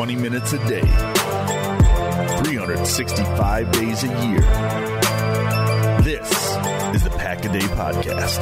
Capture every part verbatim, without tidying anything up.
twenty minutes a day, three hundred sixty-five days a year. This is the Pack a Day Podcast.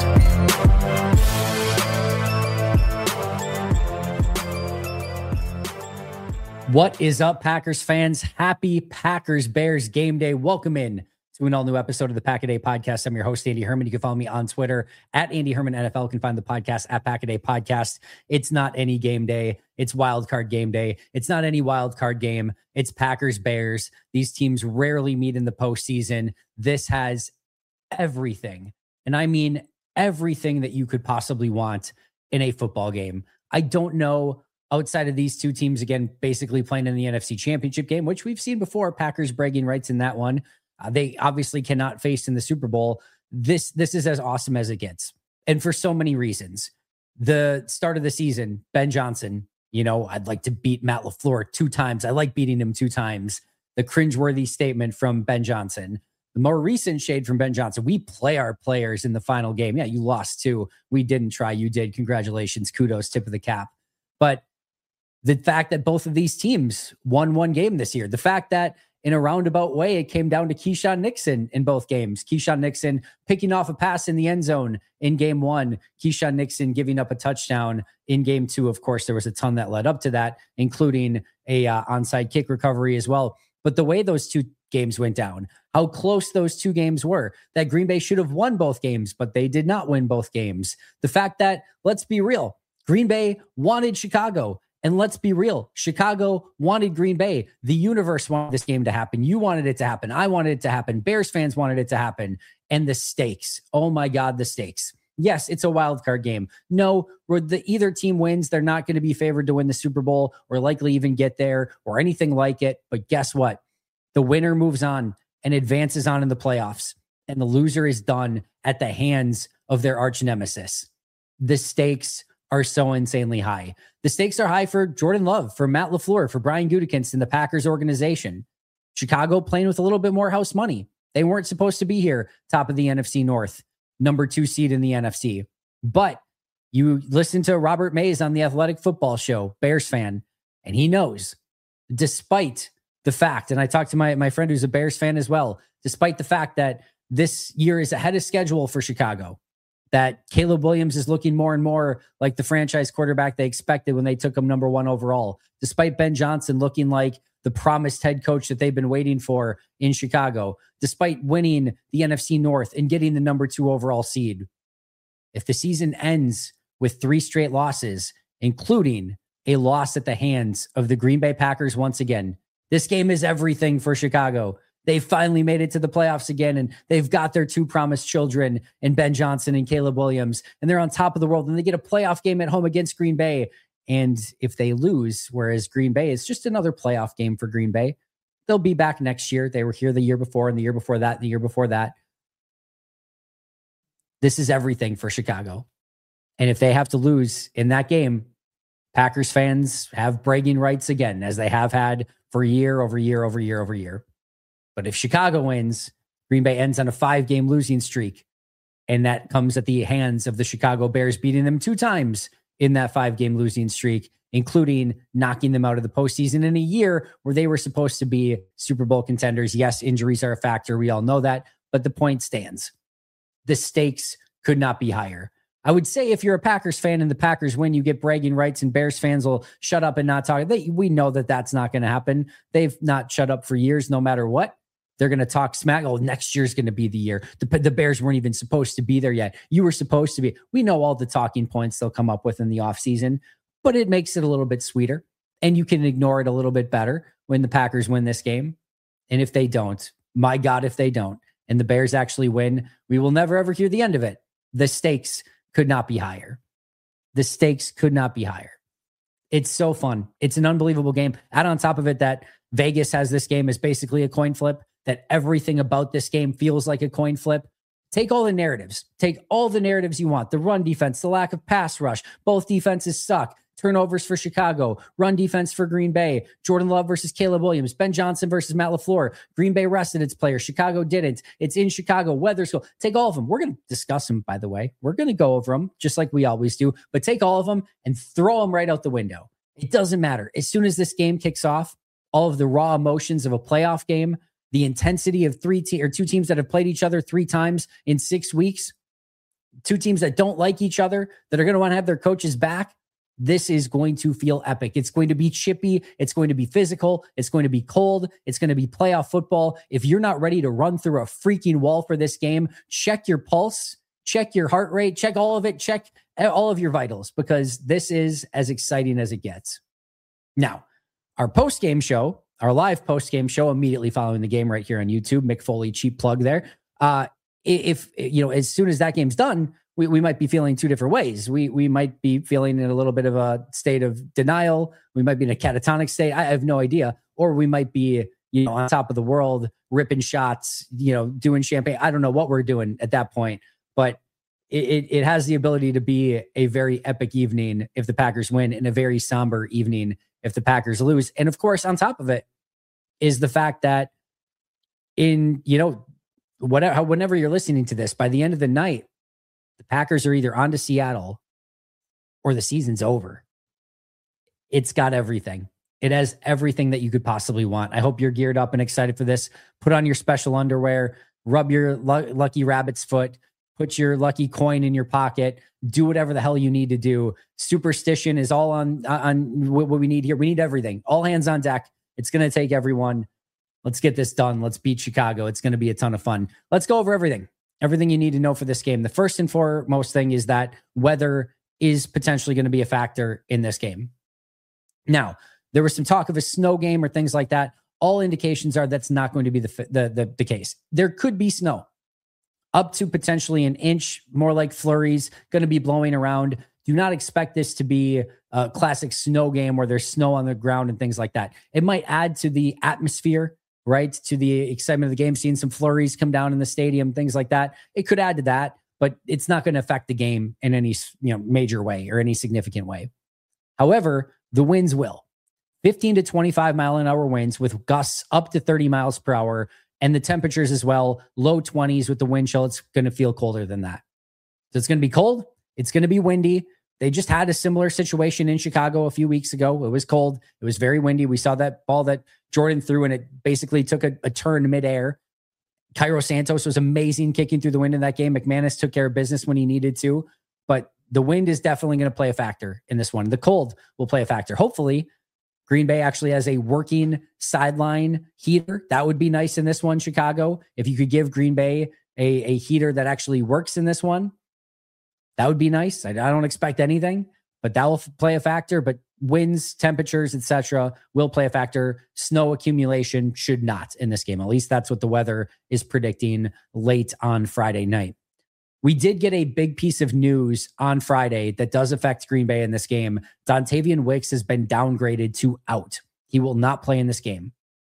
What is up, Packers fans? Happy Packers Bears game day. Welcome in to an all-new episode of the Pack a Day Podcast. I'm your host, Andy Herman. You can follow me on Twitter at Andy Herman N F L. You can find the podcast at Pack a Day Podcast. It's not any game day. It's wild card game day. It's not any wild card game. It's Packers Bears. These teams rarely meet in the postseason. This has everything, and I mean everything that you could possibly want in a football game. I don't know, outside of these two teams, again, basically playing in the N F C Championship game, which we've seen before, Packers bragging rights in that one. Uh, they obviously cannot face in the Super Bowl. This, this is as awesome as it gets. And for so many reasons. The start of the season, Ben Johnson, you know, I'd like to beat Matt LaFleur two times. I like beating him two times. The cringeworthy statement from Ben Johnson. The more recent shade from Ben Johnson. We play our players in the final game. Yeah, you lost two. We didn't try. You did. Congratulations. Kudos. Tip of the cap. But the fact that both of these teams won one game this year, the fact that in a roundabout way, it came down to Keyshawn Nixon in both games. Keyshawn Nixon picking off a pass in the end zone in game one. Keyshawn Nixon giving up a touchdown in game two. Of course, there was a ton that led up to that, including a uh, onside kick recovery as well. But the way those two games went down, how close those two games were, that Green Bay should have won both games, but they did not win both games. The fact that, let's be real, Green Bay wanted Chicago. And let's be real, Chicago wanted Green Bay. The universe wanted this game to happen. You wanted it to happen. I wanted it to happen. Bears fans wanted it to happen. And the stakes, oh my God, the stakes. Yes, it's a wild card game. No, where the either team wins, they're not going to be favored to win the Super Bowl or likely even get there or anything like it. But guess what? The winner moves on and advances on in the playoffs. And the loser is done at the hands of their arch nemesis. The stakes are so insanely high. The stakes are high for Jordan Love, for Matt LaFleur, for Brian Gutekunst and the Packers organization. Chicago playing with a little bit more house money. They weren't supposed to be here, top of the N F C North, number two seed in the N F C. But you listen to Robert Mays on the Athletic Football Show, Bears fan, and he knows, despite the fact, and I talked to my, my friend who's a Bears fan as well, despite the fact that this year is ahead of schedule for Chicago, that Caleb Williams is looking more and more like the franchise quarterback they expected when they took him number one overall, despite Ben Johnson looking like the promised head coach that they've been waiting for in Chicago, despite winning the N F C North and getting the number two overall seed. If the season ends with three straight losses, including a loss at the hands of the Green Bay Packers once again, this game is everything for Chicago. They finally made it to the playoffs again, and they've got their two promised children in Ben Johnson and Caleb Williams, and they're on top of the world, and they get a playoff game at home against Green Bay. And if they lose, whereas Green Bay is just another playoff game for Green Bay, they'll be back next year. They were here the year before, and the year before that, and the year before that. This is everything for Chicago. And if they have to lose in that game, Packers fans have bragging rights again, as they have had for year over year over year over year. But if Chicago wins, Green Bay ends on a five-game losing streak. And that comes at the hands of the Chicago Bears, beating them two times in that five-game losing streak, including knocking them out of the postseason in a year where they were supposed to be Super Bowl contenders. Yes, injuries are a factor. We all know that. But the point stands. The stakes could not be higher. I would say if you're a Packers fan and the Packers win, you get bragging rights and Bears fans will shut up and not talk. They, we know that that's not going to happen. They've not shut up for years, no matter what. They're going to talk smack. Oh, next year's going to be the year. The, the Bears weren't even supposed to be there yet. You were supposed to be. We know all the talking points they'll come up with in the offseason, but it makes it a little bit sweeter. And you can ignore it a little bit better when the Packers win this game. And if they don't, my God, if they don't, and the Bears actually win, we will never, ever hear the end of it. The stakes could not be higher. The stakes could not be higher. It's so fun. It's an unbelievable game. Add on top of it that Vegas has this game as basically a coin flip, that everything about this game feels like a coin flip. Take all the narratives. Take all the narratives you want. The run defense, the lack of pass rush. Both defenses suck. Turnovers for Chicago. Run defense for Green Bay. Jordan Love versus Caleb Williams. Ben Johnson versus Matt LaFleur. Green Bay rested its players. Chicago didn't. It's in Chicago. Weather school. Take all of them. We're going to discuss them, by the way. We're going to go over them just like we always do. But take all of them and throw them right out the window. It doesn't matter. As soon as this game kicks off, all of the raw emotions of a playoff game, the intensity of three te- or two teams that have played each other three times in six weeks, two teams that don't like each other, that are going to want to have their coaches back. This is going to feel epic. It's going to be chippy. It's going to be physical. It's going to be cold. It's going to be playoff football. If you're not ready to run through a freaking wall for this game, check your pulse, check your heart rate, check all of it, check all of your vitals, because this is as exciting as it gets. Now, our post-game show, our live post-game show immediately following the game right here on YouTube, Mick Foley, cheap plug there. Uh, if, you know, as soon as that game's done, we, we might be feeling two different ways. We we might be feeling in a little bit of a state of denial. We might be in a catatonic state. I have no idea. Or we might be, you know, on top of the world, ripping shots, you know, doing champagne. I don't know what we're doing at that point, but it, it, it has the ability to be a very epic evening if the Packers win, and a very somber evening if the Packers lose. And of course, on top of it is the fact that in, you know, whatever, whenever you're listening to this, by the end of the night, the Packers are either on to Seattle or the season's over. It's got everything. It has everything that you could possibly want. I hope you're geared up and excited for this. Put on your special underwear, rub your lu- lucky rabbit's foot, put your lucky coin in your pocket, do whatever the hell you need to do. Superstition is all on, on what we need here. We need everything. All hands on deck. It's going to take everyone. Let's get this done. Let's beat Chicago. It's going to be a ton of fun. Let's go over everything. Everything you need to know for this game. The first and foremost thing is that weather is potentially going to be a factor in this game. Now, there was some talk of a snow game or things like that. All indications are that's not going to be the, the, the, the case. There could be snow up to potentially an inch, more like flurries, going to be blowing around. Do not expect this to be a classic snow game where there's snow on the ground and things like that. It might add to the atmosphere, right? To the excitement of the game, seeing some flurries come down in the stadium, things like that. It could add to that, but it's not going to affect the game in any, you know, major way or any significant way. However, the winds will. fifteen to twenty-five mile an hour winds with gusts up to thirty miles per hour, and the temperatures as well, low twenties with the wind chill. It's going to feel colder than that. So it's going to be cold. It's going to be windy. They just had a similar situation in Chicago a few weeks ago. It was cold. It was very windy. We saw that ball that Jordan threw, and it basically took a, a turn midair. Cairo Santos was amazing kicking through the wind in that game. McManus took care of business when he needed to, but the wind is definitely going to play a factor in this one. The cold will play a factor. Hopefully, Green Bay actually has a working sideline heater. That would be nice in this one, Chicago. If you could give Green Bay a, a heater that actually works in this one, that would be nice. I, I don't expect anything, but that will f- play a factor. But winds, temperatures, et cetera will play a factor. Snow accumulation should not in this game. At least that's what the weather is predicting late on Friday night. We did get a big piece of news on Friday that does affect Green Bay in this game. Dontavian Wicks has been downgraded to out. He will not play in this game.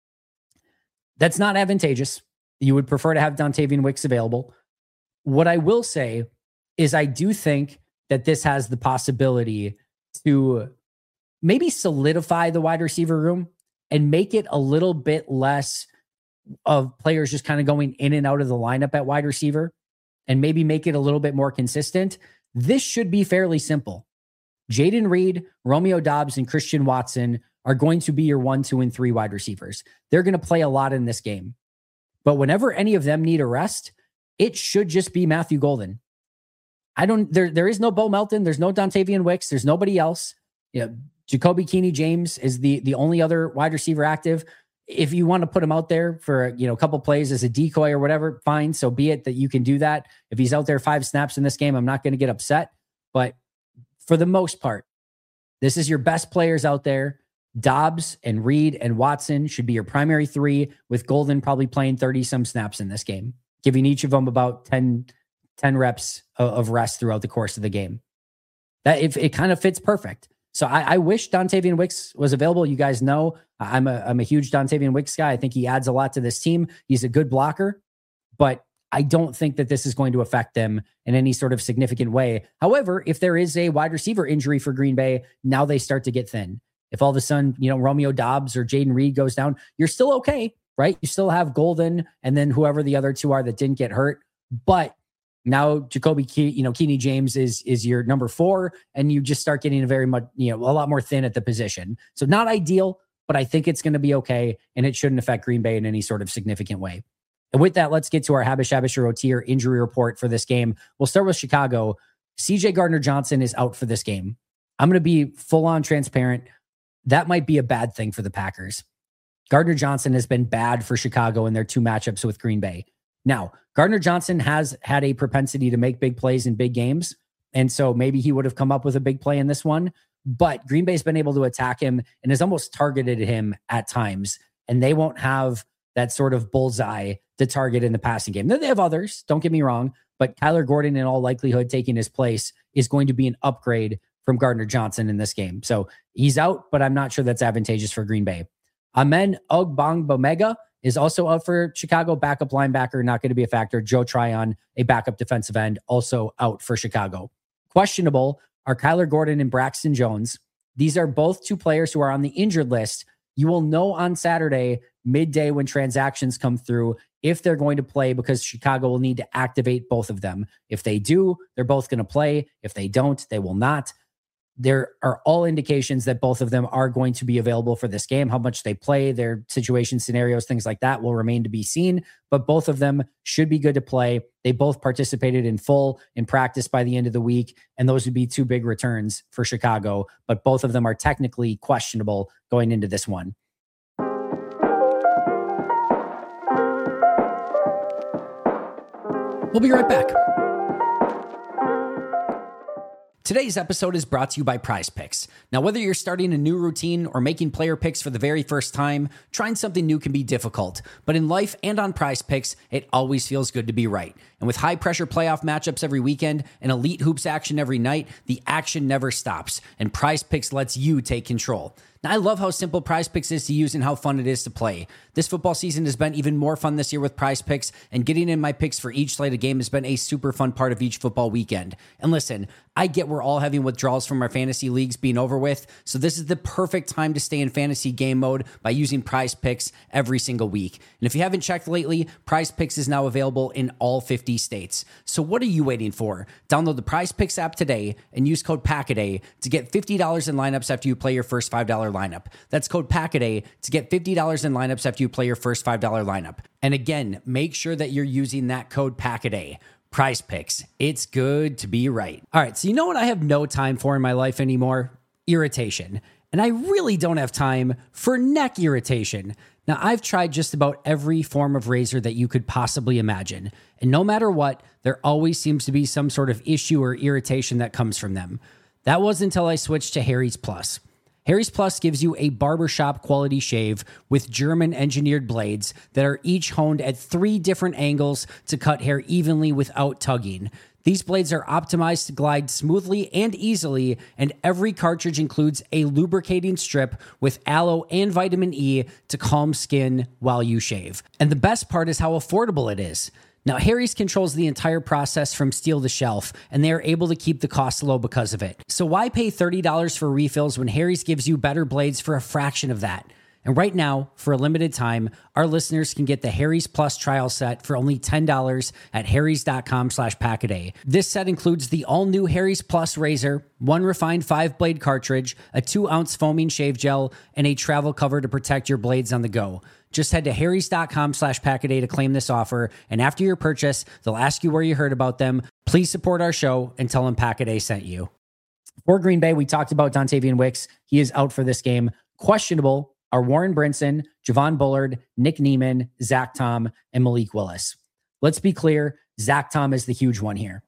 That's not advantageous. You would prefer to have Dontavian Wicks available. What I will say is I do think that this has the possibility to maybe solidify the wide receiver room and make it a little bit less of players just kind of going in and out of the lineup at wide receiver, and maybe make it a little bit more consistent. This should be fairly simple. Jayden Reed, Romeo Doubs, and Christian Watson are going to be your one, two, and three wide receivers. They're going to play a lot in this game. But whenever any of them need a rest, it should just be Matthew Golden. I don't, there, there is no Bo Melton. There's no Dontavian Wicks. There's nobody else. You know, Jacoby Keeney James is the, the only other wide receiver active. If you want to put him out there for, you know, a couple plays as a decoy or whatever, fine. So be it that you can do that. If he's out there five snaps in this game, I'm not going to get upset. But for the most part, this is your best players out there. Dobbs and Reed and Watson should be your primary three, with Golden probably playing thirty some snaps in this game, giving each of them about ten, ten reps of, of rest throughout the course of the game. That if it kind of fits perfect. So I, I wish Dontavian Wicks was available. You guys know I'm a, I'm a huge Dontavian Wicks guy. I think he adds a lot to this team. He's a good blocker, but I don't think that this is going to affect them in any sort of significant way. However, if there is a wide receiver injury for Green Bay, now they start to get thin. If all of a sudden, you know, Romeo Doubs or Jayden Reed goes down, you're still okay, right? You still have Golden and then whoever the other two are that didn't get hurt. But Now Jacoby, Ke- you know, Keeney James is is your number four, and you just start getting a very much, you know, a lot more thin at the position. So not ideal, but I think it's going to be okay, and it shouldn't affect Green Bay in any sort of significant way. And with that, let's get to our Habush Habush Rotier injury report for this game. We'll start with Chicago. C J Gardner-Johnson is out for this game. I'm going to be full on transparent. That might be a bad thing for the Packers. Gardner-Johnson has been bad for Chicago in their two matchups with Green Bay. Now, Gardner-Johnson has had a propensity to make big plays in big games, and so maybe he would have come up with a big play in this one, but Green Bay's been able to attack him and has almost targeted him at times, and they won't have that sort of bullseye to target in the passing game. They have others, don't get me wrong, but Kyler Gordon, in all likelihood, taking his place is going to be an upgrade from Gardner-Johnson in this game. So he's out, but I'm not sure that's advantageous for Green Bay. Amen Ogbongbemega is also out for Chicago, backup linebacker, not going to be a factor. Joe Tryon, a backup defensive end, also out for Chicago. Questionable are Kyler Gordon and Braxton Jones. These are both two players who are on the injured list. You will know on Saturday, midday, when transactions come through, if they're going to play, because Chicago will need to activate both of them. If they do, they're both going to play. If they don't, they will not. There are all indications that both of them are going to be available for this game. How much they play, their situation scenarios, things like that will remain to be seen, but both of them should be good to play. They both participated in full in practice by the end of the week, and those would be two big returns for Chicago, but both of them are technically questionable going into this one. We'll be right back. Today's episode is brought to you by Prize Picks. Now, whether you're starting a new routine or making player picks for the very first time, trying something new can be difficult. But in life and on Prize Picks, it always feels good to be right. And with high-pressure playoff matchups every weekend and elite hoops action every night, the action never stops. And Prize Picks lets you take control. Now, I love how simple Prize Picks is to use and how fun it is to play. This football season has been even more fun this year with Prize Picks, and getting in my picks for each slate of game has been a super fun part of each football weekend. And listen, I get we're all having withdrawals from our fantasy leagues being over with, so this is the perfect time to stay in fantasy game mode by using Prize Picks every single week. And if you haven't checked lately, Prize Picks is now available in all fifty states. So what are you waiting for? Download the Prize Picks app today and use code PACKADAY to get fifty dollars in lineups after you play your first five dollars lineup. That's code PACKADAY to get fifty dollars in lineups after you play your first five dollars lineup. And again, make sure that you're using that code PACKADAY. Prize Picks. It's good to be right. All right, so you know what I have no time for in my life anymore? Irritation. And I really don't have time for neck irritation. Now, I've tried just about every form of razor that you could possibly imagine. And no matter what, there always seems to be some sort of issue or irritation that comes from them. That was until I switched to Harry's Plus. Harry's Plus gives you a barbershop quality shave with German engineered blades that are each honed at three different angles to cut hair evenly without tugging. These blades are optimized to glide smoothly and easily, and every cartridge includes a lubricating strip with aloe and vitamin E to calm skin while you shave. And the best part is how affordable it is. Now, Harry's controls the entire process from steel to shelf, and they are able to keep the costs low because of it. So why pay thirty dollars for refills when Harry's gives you better blades for a fraction of that? And right now, for a limited time, our listeners can get the Harry's Plus trial set for only ten dollars at harrys.com slash packaday. This set includes the all-new Harry's Plus razor, one refined five-blade cartridge, a two-ounce foaming shave gel, and a travel cover to protect your blades on the go. Just head to harrys.com slash packaday to claim this offer, and after your purchase, they'll ask you where you heard about them. Please support our show and tell them Packaday sent you. For Green Bay, we talked about Dontavian Wicks. He is out for this game. Questionable are Warren Brinson, Javon Bullard, Nick Neiman, Zach Tom, and Malik Willis. Let's be clear, Zach Tom is the huge one here.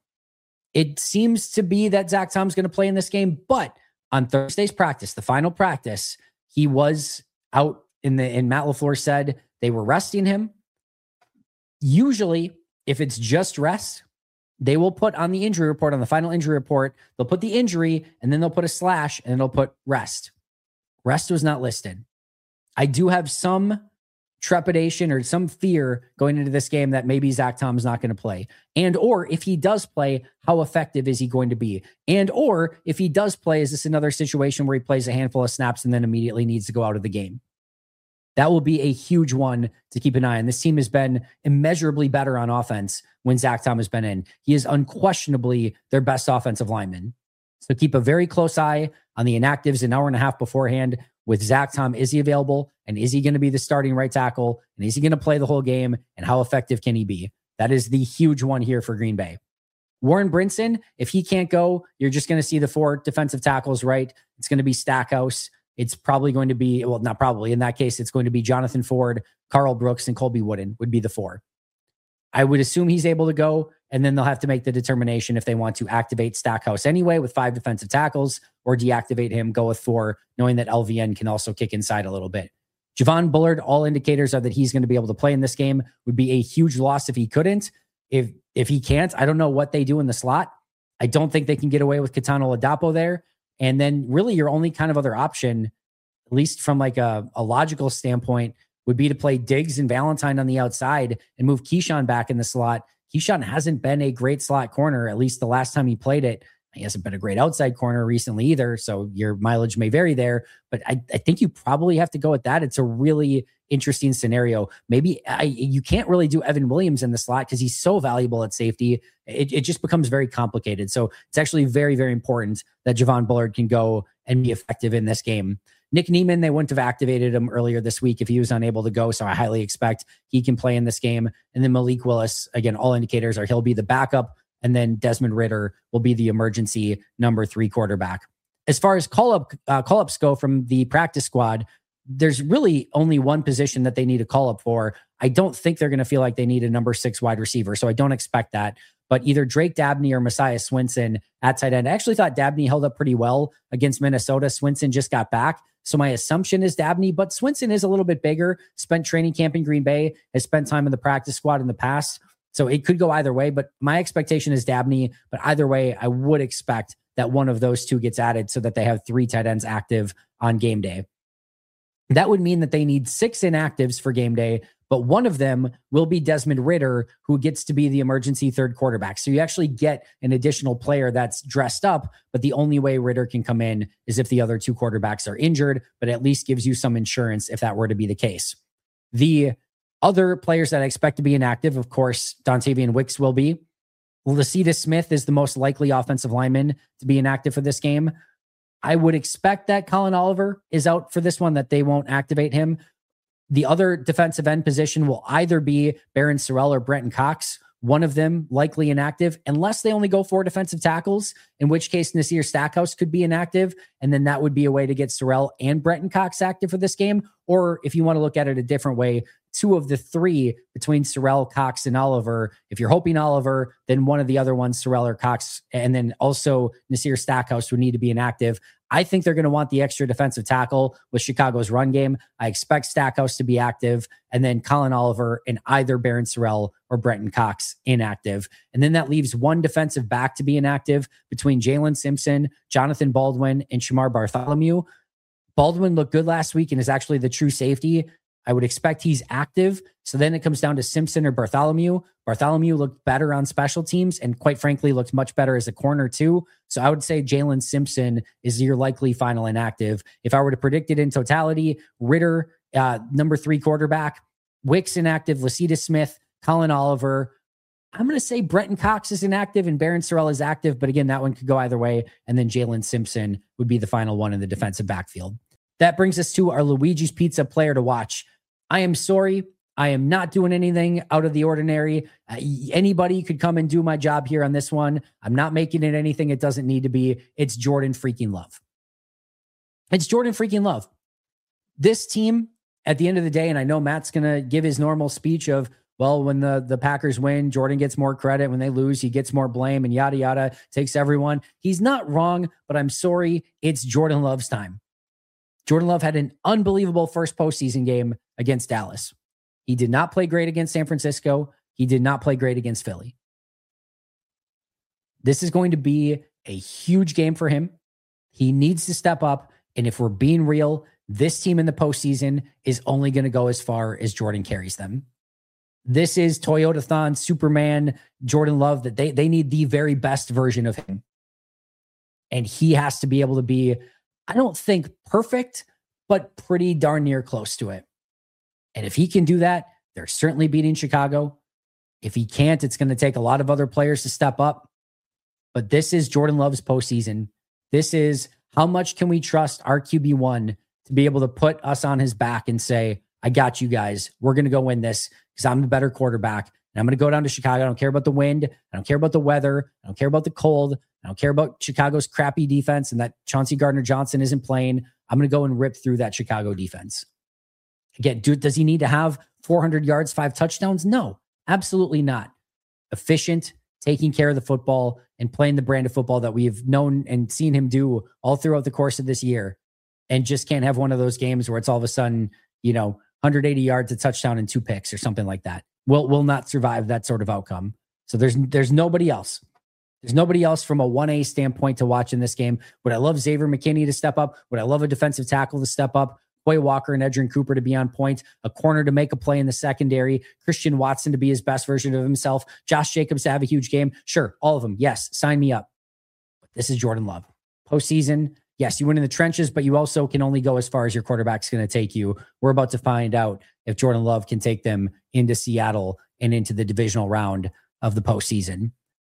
It seems to be that Zach Tom's going to play in this game, but on Thursday's practice, the final practice, he was out in the, and Matt LaFleur said they were resting him. Usually, if it's just rest, they will put on the injury report, on the final injury report, they'll put the injury and then they'll put a slash and they'll put rest. Rest was not listed. I do have some trepidation or some fear going into this game that maybe Zach Tom's not going to play. And or if he does play, how effective is he going to be? And or if he does play, is this another situation where he plays a handful of snaps and then immediately needs to go out of the game? That will be a huge one to keep an eye on. This team has been immeasurably better on offense when Zach Tom has been in. He is unquestionably their best offensive lineman. So keep a very close eye on the inactives an hour and a half beforehand with Zach Tom. Is he available? And is he going to be the starting right tackle? And is he going to play the whole game? And how effective can he be? That is the huge one here for Green Bay. Warren Brinson, if he can't go, you're just going to see the four defensive tackles, right? It's going to be Stackhouse. It's probably going to be, well, not probably. In that case, it's going to be Jonathan Ford, Carl Brooks, and Colby Wooden would be the four. I would assume he's able to go, and then they'll have to make the determination if they want to activate Stackhouse anyway with five defensive tackles or deactivate him, go with four, knowing that L V N can also kick inside a little bit. Javon Bullard, all indicators are that he's going to be able to play in this game. Would be a huge loss if he couldn't. If if he can't, I don't know what they do in the slot. I don't think they can get away with Katana Ladapo there. And then really your only kind of other option, at least from like a, a logical standpoint, would be to play Diggs and Valentine on the outside and move Keyshawn back in the slot. Keyshawn hasn't been a great slot corner, at least the last time he played it. He hasn't been a great outside corner recently either, so your mileage may vary there. But I, I think you probably have to go with that. It's a really interesting scenario. Maybe I, you can't really do Evan Williams in the slot because he's so valuable at safety. It, it just becomes very complicated. So it's actually very, very important that Javon Bullard can go and be effective in this game. Nick Niemann, they wouldn't have activated him earlier this week if he was unable to go, so I highly expect he can play in this game. And then Malik Willis, again, all indicators are he'll be the backup, and then Desmond Ridder will be the emergency number three quarterback. As far as call-up uh, call-ups go from the practice squad, there's really only one position that they need a call-up for. I don't think they're going to feel like they need a number six wide receiver, so I don't expect that. But either Drake Dabney or Messiah Swinson at tight end. I actually thought Dabney held up pretty well against Minnesota. Swinson just got back. So my assumption is Dabney, but Swinson is a little bit bigger, spent training camp in Green Bay, has spent time in the practice squad in the past. So it could go either way, but my expectation is Dabney. But either way, I would expect that one of those two gets added so that they have three tight ends active on game day. That would mean that they need six inactives for game day, but one of them will be Desmond Ridder, who gets to be the emergency third quarterback. So you actually get an additional player that's dressed up, but the only way Ridder can come in is if the other two quarterbacks are injured, but at least gives you some insurance if that were to be the case. The other players that I expect to be inactive, of course, Dontavian Wicks will be. Lacita Smith is the most likely offensive lineman to be inactive for this game. I would expect that Colin Oliver is out for this one, that they won't activate him. The other defensive end position will either be Barron Sorrell or Brenton Cox. One of them likely inactive, unless they only go four defensive tackles, in which case Nasir Stackhouse could be inactive. And then that would be a way to get Sorrell and Brenton Cox active for this game. Or if you want to look at it a different way, two of the three between Sorrell, Cox, and Oliver. If you're hoping Oliver, then one of the other ones, Sorrell or Cox, and then also Nasir Stackhouse would need to be inactive. I think they're going to want the extra defensive tackle with Chicago's run game. I expect Stackhouse to be active, and then Colin Oliver and either Barron Sorrell or Brenton Cox inactive. And then that leaves one defensive back to be inactive between Jalen Simpson, Jonathan Baldwin, and Shamar Bartholomew. Baldwin looked good last week and is actually the true safety. I would expect he's active. So then it comes down to Simpson or Bartholomew. Bartholomew looked better on special teams and quite frankly looked much better as a corner too. So I would say Jalen Simpson is your likely final inactive. If I were to predict it in totality, Ridder, uh, number three quarterback, Wicks inactive, Lacita Smith, Colin Oliver. I'm going to say Brenton Cox is inactive and Barron Sorrell is active. But again, that one could go either way. And then Jalen Simpson would be the final one in the defensive backfield. That brings us to our Luigi's Pizza player to watch. I am sorry. I am not doing anything out of the ordinary. Uh, anybody could come and do my job here on this one. I'm not making it anything it doesn't need to be. It's Jordan freaking Love. It's Jordan freaking Love. This team, at the end of the day, and I know Matt's going to give his normal speech of, well, when the, the Packers win, Jordan gets more credit. When they lose, he gets more blame and yada, yada, takes everyone. He's not wrong, but I'm sorry. It's Jordan Love's time. Jordan Love had an unbelievable first postseason game against Dallas. He did not play great against San Francisco. He did not play great against Philly. This is going to be a huge game for him. He needs to step up. And if we're being real, this team in the postseason is only going to go as far as Jordan carries them. This is Toyota-thon, Superman, Jordan Love, that they, they need the very best version of him. And he has to be able to be, I don't think perfect, but pretty darn near close to it. And if he can do that, they're certainly beating Chicago. If he can't, it's going to take a lot of other players to step up. But this is Jordan Love's postseason. This is how much can we trust our Q B one to be able to put us on his back and say, I got you guys. We're going to go win this because I'm the better quarterback. And I'm going to go down to Chicago. I don't care about the wind. I don't care about the weather. I don't care about the cold. I don't care about Chicago's crappy defense and that Chauncey Gardner-Johnson isn't playing. I'm going to go and rip through that Chicago defense. Again, dude, does he need to have four hundred yards, five touchdowns? No, absolutely not. Efficient, taking care of the football, and playing the brand of football that we've known and seen him do all throughout the course of this year. And just can't have one of those games where it's all of a sudden, you know, one hundred eighty yards, a touchdown, and two picks or something like that. Will will not survive that sort of outcome. So there's there's nobody else. There's nobody else from a one A standpoint to watch in this game. Would I love Xavier McKinney to step up? Would I love a defensive tackle to step up? Quay Walker and Edgerrin Cooper to be on point, a corner to make a play in the secondary, Christian Watson to be his best version of himself, Josh Jacobs to have a huge game. Sure, all of them. Yes, sign me up. But this is Jordan Love. Postseason, yes, you win in the trenches, but you also can only go as far as your quarterback's going to take you. We're about to find out if Jordan Love can take them into Seattle and into the divisional round of the postseason.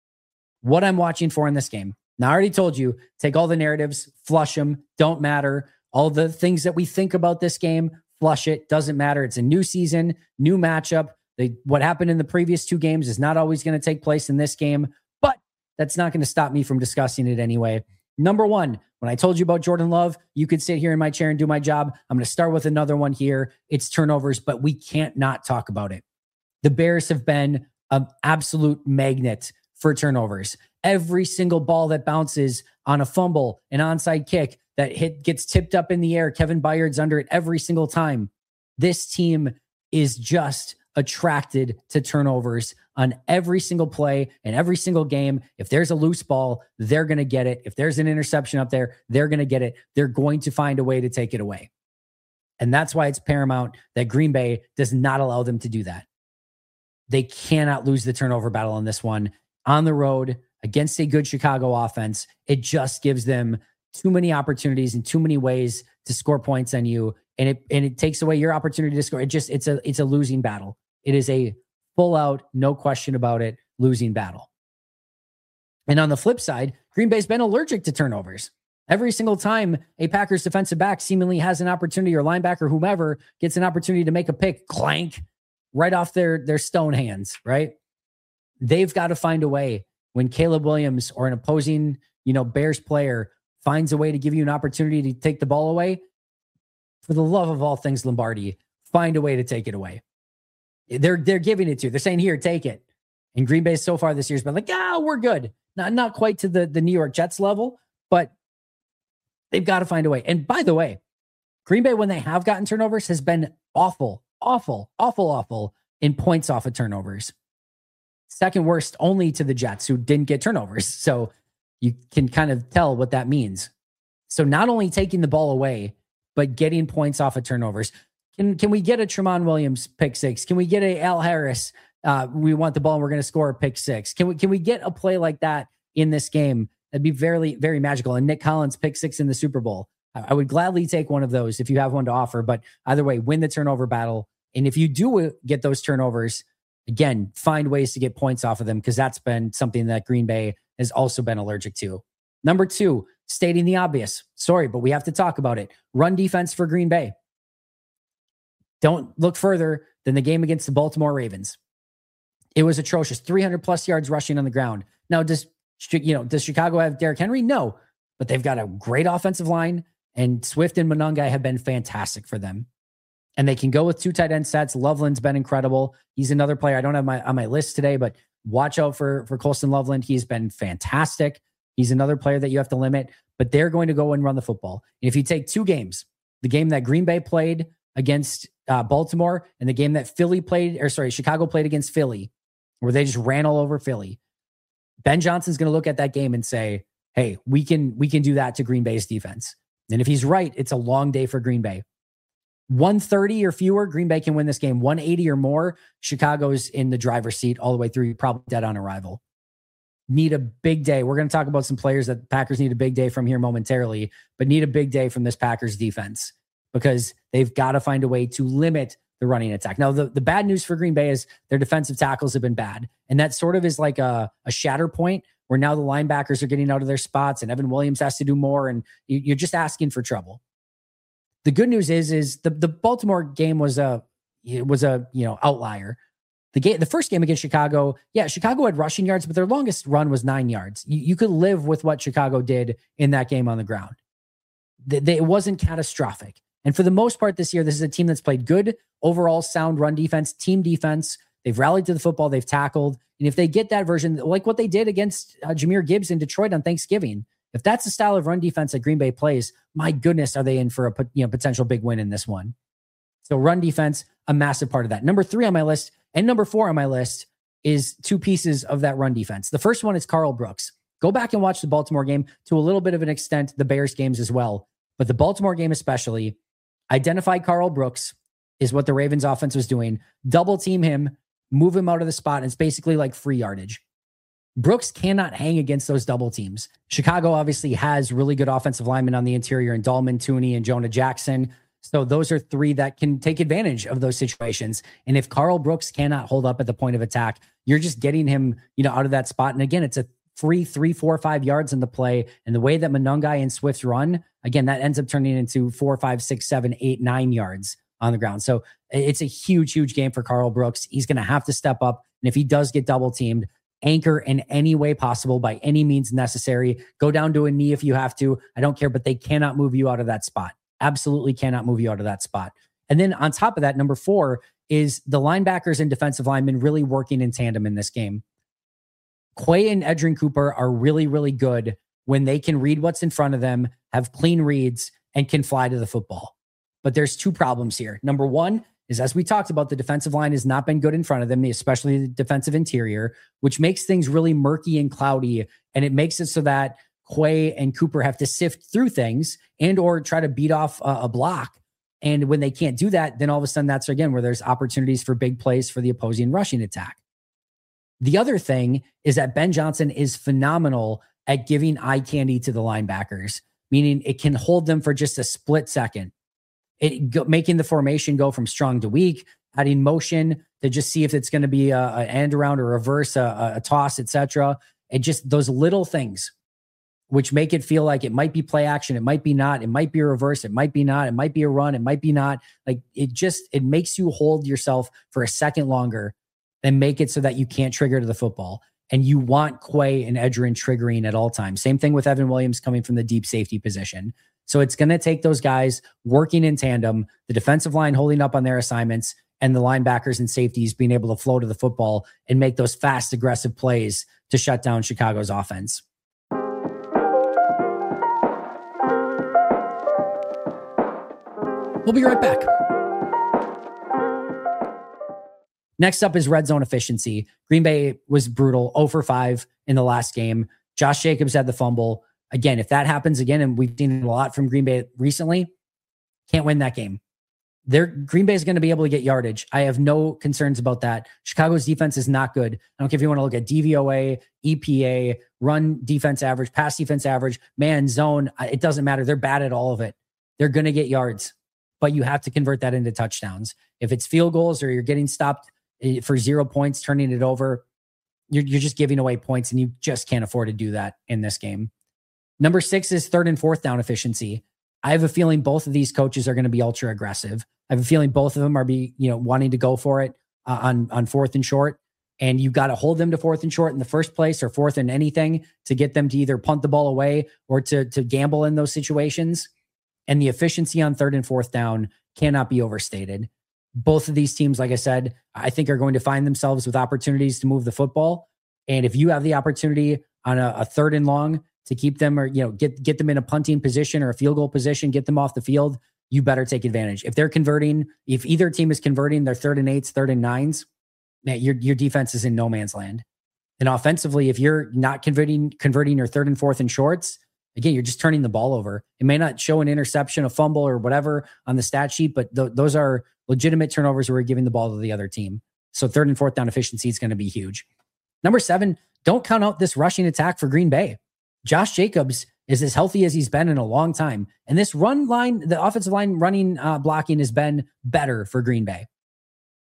What I'm watching for in this game. Now, I already told you, take all the narratives, flush them, don't matter. All the things that we think about this game, flush it, doesn't matter. It's a new season, new matchup. They, what happened in the previous two games is not always going to take place in this game, but that's not going to stop me from discussing it anyway. Number one, when I told you about Jordan Love, you could sit here in my chair and do my job. I'm going to start with another one here. It's turnovers, but we can't not talk about it. The Bears have been an absolute magnet for turnovers. Every single ball that bounces on a fumble, an onside kick, that hit gets tipped up in the air, Kevin Byard's under it every single time. This team is just attracted to turnovers on every single play and every single game. If there's a loose ball, they're going to get it. If there's an interception up there, they're going to get it. They're going to find a way to take it away. And that's why it's paramount that Green Bay does not allow them to do that. They cannot lose the turnover battle on this one. On the road, against a good Chicago offense, it just gives them too many opportunities and too many ways to score points on you. And it and it takes away your opportunity to score. It just, it's a, it's a losing battle. It is a full out, no question about it, losing battle. And on the flip side, Green Bay's been allergic to turnovers. Every single time a Packers defensive back seemingly has an opportunity, or linebacker, whomever gets an opportunity to make a pick, clank, right off their, their stone hands, right? They've got to find a way when Caleb Williams or an opposing, you know, Bears player finds a way to give you an opportunity to take the ball away. For the love of all things Lombardi, find a way to take it away. They're they're giving it to you. They're saying, here, take it. And Green Bay so far this year has been like, ah, we're good. Not, not quite to the, the New York Jets level, but they've got to find a way. And by the way, Green Bay, when they have gotten turnovers, has been awful, awful, awful, awful in points off of turnovers. Second worst only to the Jets, who didn't get turnovers. So you can kind of tell what that means. So not only taking the ball away, but getting points off of turnovers. Can can we get a Tramon Williams pick six? Can we get a Al Harris? Uh, we want the ball and we're going to score a pick six. Can we can we get a play like that in this game? That'd be very, very magical. And Nick Collins pick six in the Super Bowl. I, I would gladly take one of those if you have one to offer. But either way, win the turnover battle. And if you do get those turnovers, again, find ways to get points off of them, because that's been something that Green Bay has also been allergic to. Number two, stating the obvious. Sorry, but we have to talk about it. Run defense for Green Bay. Don't look further than the game against the Baltimore Ravens. It was atrocious. three hundred plus yards rushing on the ground. Now, does, you know, does Chicago have Derrick Henry? No, but they've got a great offensive line, and Swift and Monangai have been fantastic for them. And they can go with two tight end sets. Loveland's been incredible. He's another player I don't have my on my list today, but watch out for, for Colston Loveland. He's been fantastic. He's another player that you have to limit, but they're going to go and run the football. And if you take two games, the game that Green Bay played against uh, Baltimore and the game that Philly played, or sorry, Chicago played against Philly, where they just ran all over Philly, Ben Johnson's going to look at that game and say, hey, we can, we can do that to Green Bay's defense. And if he's right, it's a long day for Green Bay. one thirty or fewer, Green Bay can win this game. one eighty or more, Chicago's in the driver's seat all the way through, probably dead on arrival. Need a big day. We're going to talk about some players that Packers need a big day from here momentarily, but need a big day from this Packers defense, because they've got to find a way to limit the running attack. Now, the, the bad news for Green Bay is their defensive tackles have been bad. And that sort of is like a, a shatter point where now the linebackers are getting out of their spots and Evan Williams has to do more. And you, you're just asking for trouble. The good news is, is the, the Baltimore game was a, it was a, you know, outlier. The game, the first game against Chicago, yeah, Chicago had rushing yards, but their longest run was nine yards. You, you could live with what Chicago did in that game on the ground. They, they, it wasn't catastrophic. And for the most part this year, this is a team that's played good, overall sound run defense, team defense. They've rallied to the football. They've tackled. And if they get that version, like what they did against uh, Jahmyr Gibbs in Detroit on Thanksgiving, if that's the style of run defense that Green Bay plays, my goodness, are they in for a you know potential big win in this one? So run defense, a massive part of that. Number three on my list and number four on my list is two pieces of that run defense. The first one is Karl Brooks. Go back and watch the Baltimore game, to a little bit of an extent, the Bears games as well. But the Baltimore game especially, identify Karl Brooks is what the Ravens offense was doing. Double team him, move him out of the spot. And it's basically like free yardage. Brooks cannot hang against those double teams. Chicago obviously has really good offensive linemen on the interior in Dahlman, Tooney, and Jonah Jackson. So those are three that can take advantage of those situations. And if Karl Brooks cannot hold up at the point of attack, you're just getting him, you know, out of that spot. And again, it's a free three, four, five yards in the play. And the way that Monangai and Swift run, again, that ends up turning into four, five, six, seven, eight, nine yards on the ground. So it's a huge, huge game for Karl Brooks. He's going to have to step up. And if he does get double teamed, anchor in any way possible, by any means necessary. Go down to a knee if you have to. I don't care, but they cannot move you out of that spot. Absolutely cannot move you out of that spot. And then on top of that, number four is the linebackers and defensive linemen really working in tandem in this game. Quay and Edgerrin Cooper are really, really good when they can read what's in front of them, have clean reads, and can fly to the football. But there's two problems here. Number one is, as we talked about, the defensive line has not been good in front of them, especially the defensive interior, which makes things really murky and cloudy. And it makes it so that Quay and Cooper have to sift through things and or try to beat off a, a block. And when they can't do that, then all of a sudden that's, again, where there's opportunities for big plays for the opposing rushing attack. The other thing is that Ben Johnson is phenomenal at giving eye candy to the linebackers, meaning it can hold them for just a split second. It go, making the formation go from strong to weak, adding motion to just see if it's going to be a, a end around or reverse, a, a toss, et cetera. And just those little things, which make it feel like it might be play action, it might be not, it might be a reverse, it might be not, it might be a run, it might be not. Like it just, it makes you hold yourself for a second longer and make it so that you can't trigger to the football. And you want Quay and Edgerrin triggering at all times. Same thing with Evan Williams coming from the deep safety position. So it's going to take those guys working in tandem, the defensive line holding up on their assignments, and the linebackers and safeties being able to flow to the football and make those fast, aggressive plays to shut down Chicago's offense. We'll be right back. Next up is red zone efficiency. Green Bay was brutal, zero for five in the last game. Josh Jacobs had the fumble. Again, if that happens again, and we've seen a lot from Green Bay recently, can't win that game. Their Green Bay is going to be able to get yardage. I have no concerns about that. Chicago's defense is not good. I don't care if you want to look at D V O A, E P A, run defense average, pass defense average, man, zone. It doesn't matter. They're bad at all of it. They're going to get yards, but you have to convert that into touchdowns. If it's field goals or you're getting stopped for zero points, turning it over, you're, you're just giving away points, and you just can't afford to do that in this game. Number six is third and fourth down efficiency. I have a feeling both of these coaches are going to be ultra aggressive. I have a feeling both of them are be, you know, wanting to go for it uh, on, on fourth and short. And you've got to hold them to fourth and short in the first place, or fourth and anything, to get them to either punt the ball away or to, to gamble in those situations. And the efficiency on third and fourth down cannot be overstated. Both of these teams, like I said, I think are going to find themselves with opportunities to move the football. And if you have the opportunity on a, a third and long to keep them, or, you know, get, get them in a punting position or a field goal position, get them off the field, you better take advantage. If they're converting, if either team is converting their third and eights, third and nines, man, your, your defense is in no man's land. And offensively, if you're not converting, converting your third and fourth and shorts, again, you're just turning the ball over. It may not show an interception, a fumble, or whatever on the stat sheet, but th- those are legitimate turnovers where we're giving the ball to the other team. So third and fourth down efficiency is going to be huge. Number seven, don't count out this rushing attack for Green Bay. Josh Jacobs is as healthy as he's been in a long time. And this run line, the offensive line running uh, blocking has been better for Green Bay.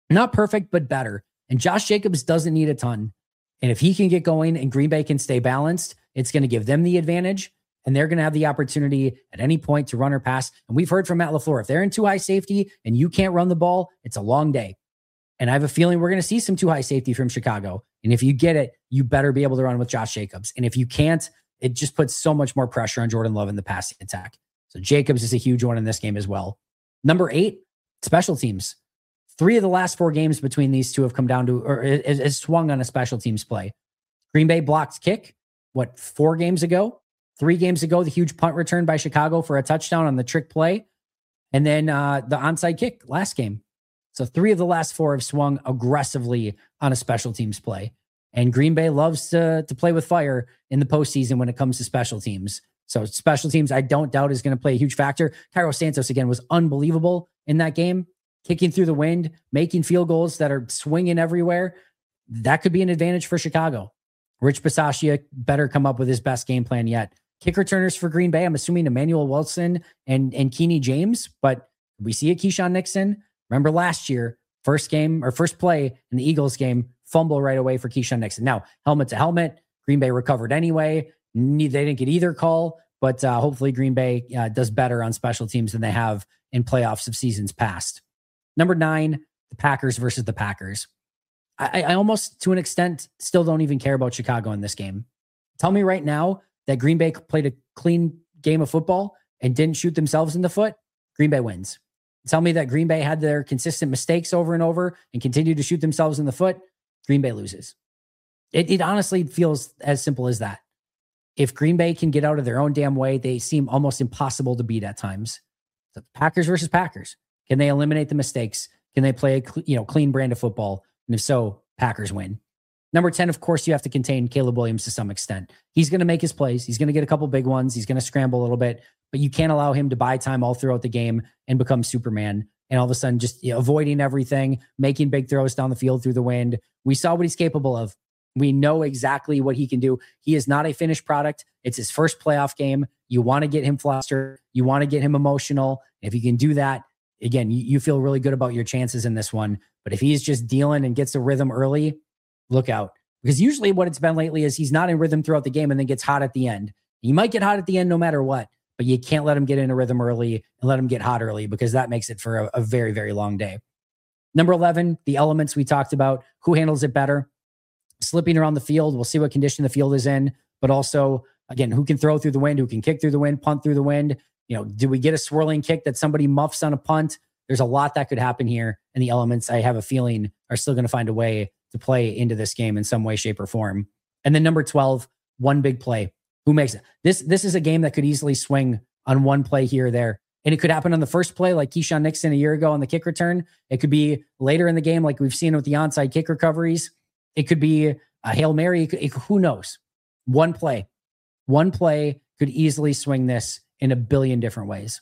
Not perfect, but better. And Josh Jacobs doesn't need a ton. And if he can get going and Green Bay can stay balanced, it's going to give them the advantage. And they're going to have the opportunity at any point to run or pass. And we've heard from Matt LaFleur, if they're in too high safety and you can't run the ball, it's a long day. And I have a feeling we're going to see some too high safety from Chicago. And if you get it, you better be able to run with Josh Jacobs. And if you can't, it just puts so much more pressure on Jordan Love in the passing attack. So Jacobs is a huge one in this game as well. Number eight, special teams. Three of the last four games between these two have come down to, or has swung on a special teams play. Green Bay blocked kick, what, four games ago? Three games ago, the huge punt return by Chicago for a touchdown on the trick play. And then uh, the onside kick last game. So three of the last four have swung aggressively on a special teams play. And Green Bay loves to, to play with fire in the postseason when it comes to special teams. So special teams, I don't doubt, is going to play a huge factor. Cairo Santos, again, was unbelievable in that game, kicking through the wind, making field goals that are swinging everywhere. That could be an advantage for Chicago. Rich Bisaccia better come up with his best game plan yet. Kick returners for Green Bay, I'm assuming Emmanuel Wilson and, and Keeney James, but we see a Keyshawn Nixon. Remember last year, first game or first play in the Eagles game, fumble right away for Keyshawn Nixon. Now, helmet to helmet, Green Bay recovered anyway. They didn't get either call, but uh, hopefully Green Bay uh, does better on special teams than they have in playoffs of seasons past. Number nine, the Packers versus the Packers. I, I almost, to an extent, still don't even care about Chicago in this game. Tell me right now that Green Bay played a clean game of football and didn't shoot themselves in the foot, Green Bay wins. Tell me that Green Bay had their consistent mistakes over and over and continued to shoot themselves in the foot, Green Bay loses. It, it honestly feels as simple as that. If Green Bay can get out of their own damn way, they seem almost impossible to beat at times. So Packers versus Packers. Can they eliminate the mistakes? Can they play a you know clean brand of football? And if so, Packers win. Number ten, of course, you have to contain Caleb Williams to some extent. He's going to make his plays. He's going to get a couple big ones. He's going to scramble a little bit, but you can't allow him to buy time all throughout the game and become Superman. And all of a sudden just you know, avoiding everything, making big throws down the field through the wind. We saw what he's capable of. We know exactly what he can do. He is not a finished product. It's his first playoff game. You want to get him flustered. You want to get him emotional. If you can do that, again, you, you feel really good about your chances in this one. But if he's just dealing and gets a rhythm early, look out. Because usually what it's been lately is he's not in rhythm throughout the game and then gets hot at the end. He might get hot at the end no matter what, but you can't let him get in a rhythm early and let him get hot early because that makes it for a, a very, very long day. Number eleven, the elements we talked about. Who handles it better? Slipping around the field. We'll see what condition the field is in, but also, again, who can throw through the wind, who can kick through the wind, punt through the wind. You know, do we get a swirling kick that somebody muffs on a punt? There's a lot that could happen here, and the elements, I have a feeling, are still going to find a way to play into this game in some way, shape, or form. And then number twelve, one big play. Who makes it? This this is a game that could easily swing on one play here or there. And it could happen on the first play, like Keyshawn Nixon a year ago on the kick return. It could be later in the game, like we've seen with the onside kick recoveries. It could be a Hail Mary. It could, it, who knows? One play. One play could easily swing this in a billion different ways.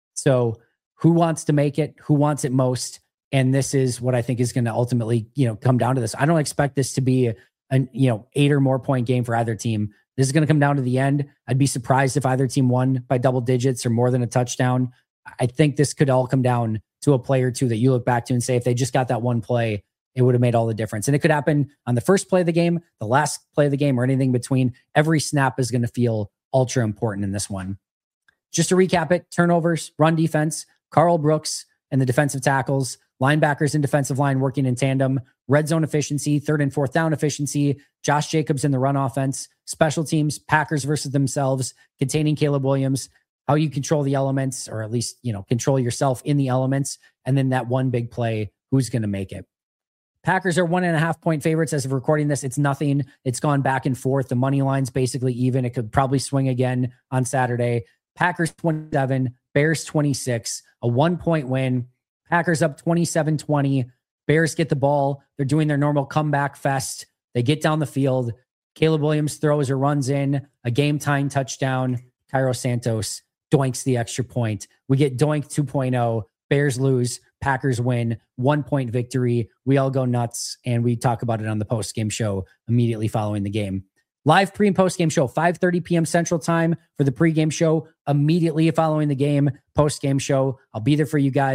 So who wants to make it? Who wants it most? And this is what I think is going to ultimately, you know, come down to this. I don't expect this to be a, a you know, eight or more point game for either team. This is going to come down to the end. I'd be surprised if either team won by double digits or more than a touchdown. I think this could all come down to a play or two that you look back to and say, if they just got that one play, it would have made all the difference. And it could happen on the first play of the game, the last play of the game, or anything between. Every snap is going to feel ultra important in this one. Just to recap it, turnovers, run defense, Carl Brooks and the defensive tackles, linebackers and defensive line working in tandem, red zone efficiency, third and fourth down efficiency, Josh Jacobs in the run offense, special teams, Packers versus themselves, containing Caleb Williams, how you control the elements, or at least, you know, control yourself in the elements. And then that one big play, who's going to make it? Packers are one and a half point favorites as of recording this. It's nothing. It's gone back and forth. The money line's basically even. It could probably swing again on Saturday. Packers twenty-seven, Bears twenty-six, a one point win. Packers up twenty-seven twenty. Bears get the ball. They're doing their normal comeback fest. They get down the field. Caleb Williams throws or runs in a game time touchdown. Cairo Santos doinks the extra point. We get doink two point oh. Bears lose. Packers win. One point victory. We all go nuts, and we talk about it on the post-game show immediately following the game. Live pre and post-game show, five thirty p.m. Central Time for the pre-game show. Immediately following the game, post-game show. I'll be there for you guys.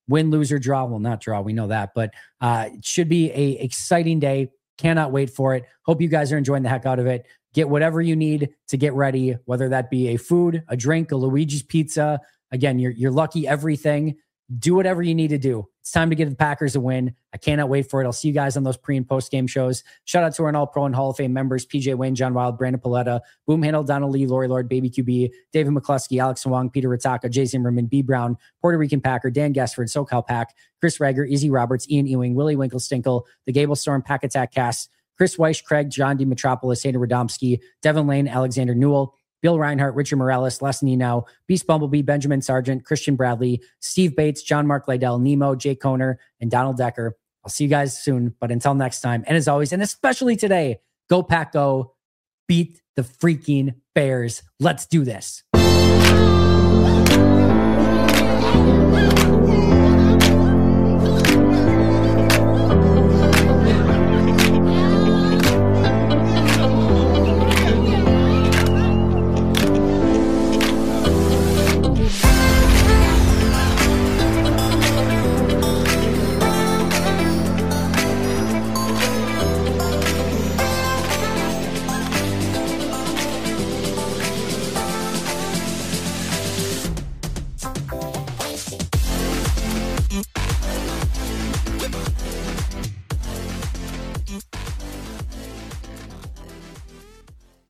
Win, lose, or draw. Well, not draw. We know that, but uh, it should be a exciting day. Cannot wait for it. Hope you guys are enjoying the heck out of it. Get whatever you need to get ready, whether that be a food, a drink, a Luigi's Pizza. Again, you're you're lucky everything. Do whatever you need to do. It's time to give the Packers a win. I cannot wait for it. I'll see you guys on those pre and post game shows. Shout out to our All-Pro and Hall of Fame members, P J Wayne, John Wild, Brandon Paletta, Boom Handle, Donald Lee, Lori Lord, Baby Q B, David McCluskey, Alex Wong, Peter Ritaka, Jay Zimmerman, B. Brown, Puerto Rican Packer, Dan Gassford, SoCal Pack, Chris Rager, Easy Roberts, Ian Ewing, Willie Winkle-Stinkle, The Gable Storm, Pack Attack Cast, Chris Weiss, Craig, John D. Metropolis, Sandra Radomski, Devin Lane, Alexander Newell, Bill Reinhart, Richard Morales, Les Nino, Beast Bumblebee, Benjamin Sargent, Christian Bradley, Steve Bates, John Mark Liddell, Nemo, Jake Koner, and Donald Decker. I'll see you guys soon. But until next time, and as always, and especially today, go Pack Go, beat the freaking Bears. Let's do this.